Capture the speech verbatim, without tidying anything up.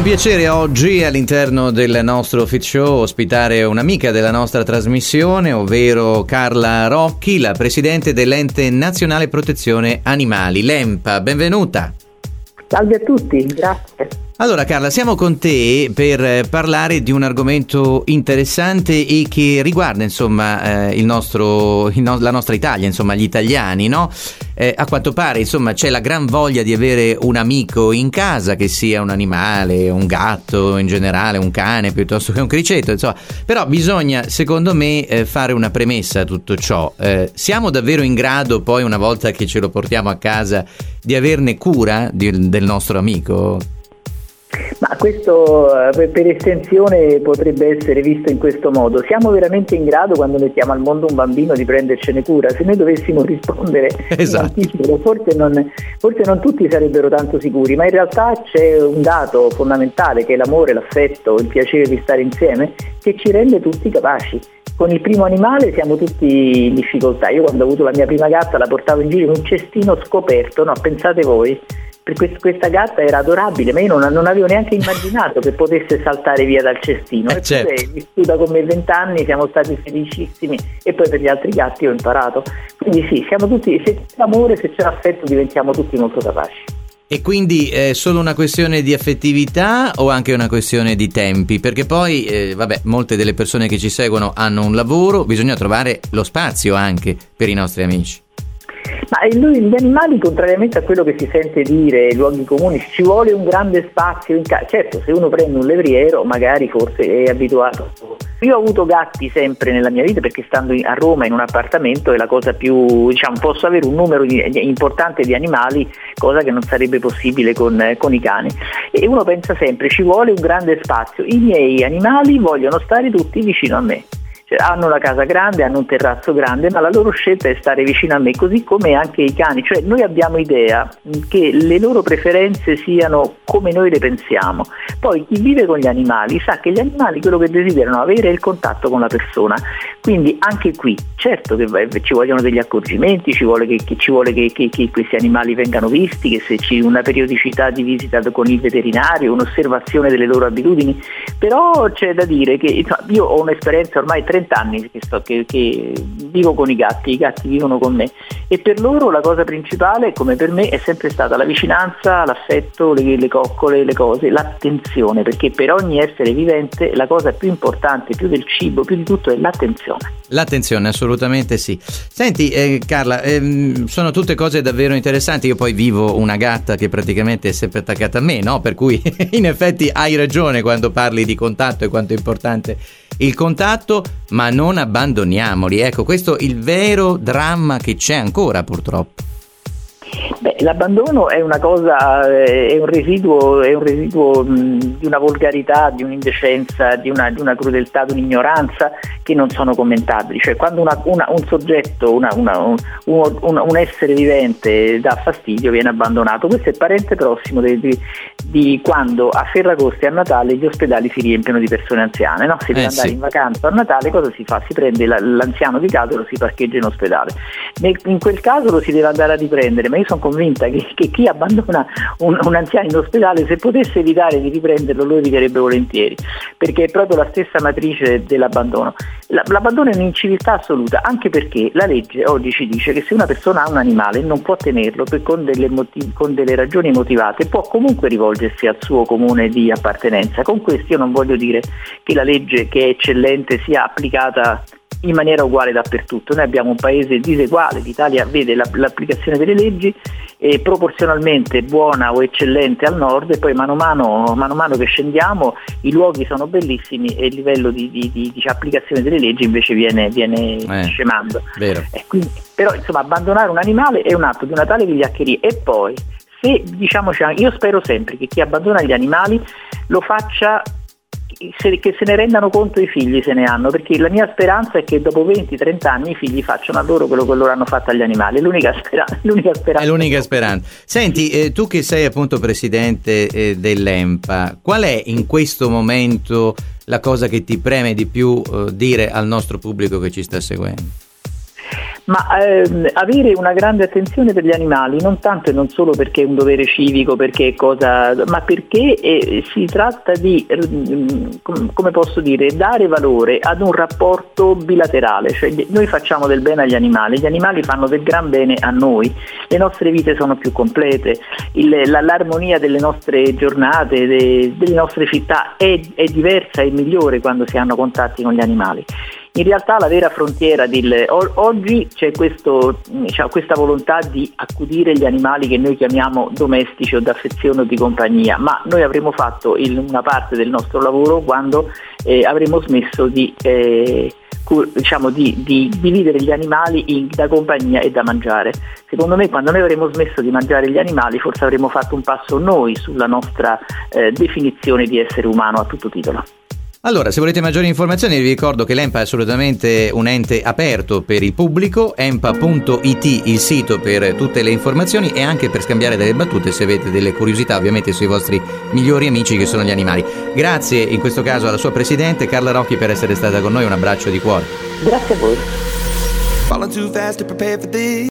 un piacere oggi all'interno del nostro Fit Show ospitare un'amica della nostra trasmissione, ovvero Carla Rocchi, la presidente dell'Ente Nazionale Protezione Animali, l'ENPA. Benvenuta. Salve a tutti, grazie. Allora Carla, siamo con te per parlare di un argomento interessante e che riguarda insomma eh, il nostro, il no- la nostra Italia, insomma gli italiani, no? Eh, a quanto pare insomma c'è la gran voglia di avere un amico in casa, che sia un animale, un gatto in generale, un cane piuttosto che un criceto, insomma. Però bisogna secondo me eh, fare una premessa a tutto ciò. Eh, siamo davvero in grado poi, una volta che ce lo portiamo a casa, di averne cura di, del nostro amico? Ma questo per estensione potrebbe essere visto in questo modo: siamo veramente in grado, quando mettiamo al mondo un bambino, di prendercene cura? Se noi dovessimo rispondere esatto. in anticipo, forse non, forse non tutti sarebbero tanto sicuri, ma in realtà c'è un dato fondamentale, che è l'amore, l'affetto, il piacere di stare insieme, che ci rende tutti capaci. Con il primo animale siamo tutti in difficoltà. Io quando ho avuto la mia prima gatta la portavo in giro in un cestino scoperto, no, pensate voi, per quest- questa gatta era adorabile, ma io non, non avevo neanche immaginato che potesse saltare via dal cestino. Eh, certo. È vissuta con me vent'anni, siamo stati felicissimi, e poi per gli altri gatti ho imparato. Quindi sì, siamo tutti, se c'è amore, se c'è affetto, diventiamo tutti molto capaci. E quindi è solo una questione di affettività o anche una questione di tempi? Perché poi, eh, vabbè, molte delle persone che ci seguono hanno un lavoro, bisogna trovare lo spazio anche per i nostri amici. Ma lui, gli animali, contrariamente a quello che si sente dire ai luoghi comuni, ci vuole un grande spazio in casa. Certo, se uno prende un levriero magari forse è abituato. Io ho avuto gatti sempre nella mia vita, perché stando a Roma in un appartamento è la cosa più, diciamo, posso avere un numero di, importante di animali, cosa che non sarebbe possibile con, con i cani. E uno pensa sempre, ci vuole un grande spazio. I miei animali vogliono stare tutti vicino a me. Hanno una casa grande, hanno un terrazzo grande, ma la loro scelta è stare vicino a me, così come anche i cani. Cioè noi abbiamo idea che le loro preferenze siano come noi le pensiamo. Poi chi vive con gli animali sa che gli animali quello che desiderano avere è il contatto con la persona. Quindi anche qui, certo che ci vogliono degli accorgimenti, ci vuole che, che, ci vuole che, che, che questi animali vengano visti, che se c'è una periodicità di visita con il veterinario, un'osservazione delle loro abitudini. Però c'è da dire che insomma, io ho un'esperienza ormai trenta anni che, sto, che, che vivo con i gatti, i gatti vivono con me, e per loro la cosa principale, come per me, è sempre stata la vicinanza, l'affetto, le, le coccole, le cose, l'attenzione, perché per ogni essere vivente la cosa più importante, più del cibo, più di tutto, è l'attenzione. L'attenzione, assolutamente sì. Senti eh, Carla, ehm, sono tutte cose davvero interessanti. Io poi vivo una gatta che praticamente è sempre attaccata a me, no? Per cui in effetti hai ragione quando parli di contatto e quanto è importante il contatto, ma non abbandoniamoli. Ecco, questo è il vero dramma che c'è ancora, purtroppo. Beh, l'abbandono è una cosa, è un residuo, è un residuo mh, di una volgarità, di un'indecenza, di una, di una crudeltà, di un'ignoranza che non sono commentabili. Cioè quando una, una, un soggetto, una, una, un, un, un essere vivente dà fastidio, viene abbandonato. Questo è parente prossimo di, di, di quando a Ferragosto e a Natale gli ospedali si riempiono di persone anziane, no? Se deve eh, andare sì. in vacanza a Natale, cosa si fa? Si prende la, l'anziano di casa e lo si parcheggia in ospedale. In quel caso lo si deve andare a riprendere, ma io sono convinta che, che chi abbandona un, un anziano in ospedale, se potesse evitare di riprenderlo, lo eviterebbe volentieri, perché è proprio la stessa matrice dell'abbandono. La, l'abbandono è un'inciviltà assoluta, anche perché la legge oggi ci dice che se una persona ha un animale e non può tenerlo per, con, delle motiv- con delle ragioni motivate, può comunque rivolgersi al suo comune di appartenenza. Con questo io non voglio dire che la legge, che è eccellente, sia applicata in maniera uguale dappertutto. Noi abbiamo un paese diseguale, l'Italia vede la, l'applicazione delle leggi eh, proporzionalmente buona o eccellente al nord, e poi mano a mano, mano, mano che scendiamo i luoghi sono bellissimi e il livello di, di, di, di applicazione delle leggi invece viene, viene eh, scemando. Vero. Eh, quindi, però insomma abbandonare un animale è un atto di una tale vigliaccheria. E poi se diciamoci, io spero sempre che chi abbandona gli animali lo faccia Se, che se ne rendano conto i figli, se ne hanno, perché la mia speranza è che dopo venti trenta anni i figli facciano a loro quello che loro hanno fatto agli animali. È l'unica speranza, l'unica speranza. È l'unica speranza. Senti, eh, tu che sei appunto presidente eh, dell'ENPA, qual è in questo momento la cosa che ti preme di più eh, dire al nostro pubblico che ci sta seguendo? Ma ehm, avere una grande attenzione per gli animali, non tanto e non solo perché è un dovere civico, perché è cosa, ma perché eh, si tratta di, eh, come posso dire, dare valore ad un rapporto bilaterale, cioè noi facciamo del bene agli animali, gli animali fanno del gran bene a noi, le nostre vite sono più complete, il, la, l'armonia delle nostre giornate, de, delle nostre città è, è diversa e migliore quando si hanno contatti con gli animali. In realtà la vera frontiera del, oggi c'è questo, diciamo, questa volontà di accudire gli animali che noi chiamiamo domestici o d'affezione o di compagnia, ma noi avremo fatto il, una parte del nostro lavoro quando eh, avremo smesso di, eh, cur, diciamo, di, di dividere gli animali in, da compagnia e da mangiare. Secondo me quando noi avremo smesso di mangiare gli animali forse avremo fatto un passo noi sulla nostra eh, definizione di essere umano a tutto titolo. Allora, se volete maggiori informazioni vi ricordo che l'E M P A è assolutamente un ente aperto per il pubblico, empa punto it il sito per tutte le informazioni e anche per scambiare delle battute se avete delle curiosità ovviamente sui vostri migliori amici che sono gli animali. Grazie in questo caso alla sua presidente Carla Rocchi per essere stata con noi, un abbraccio di cuore. Grazie a voi.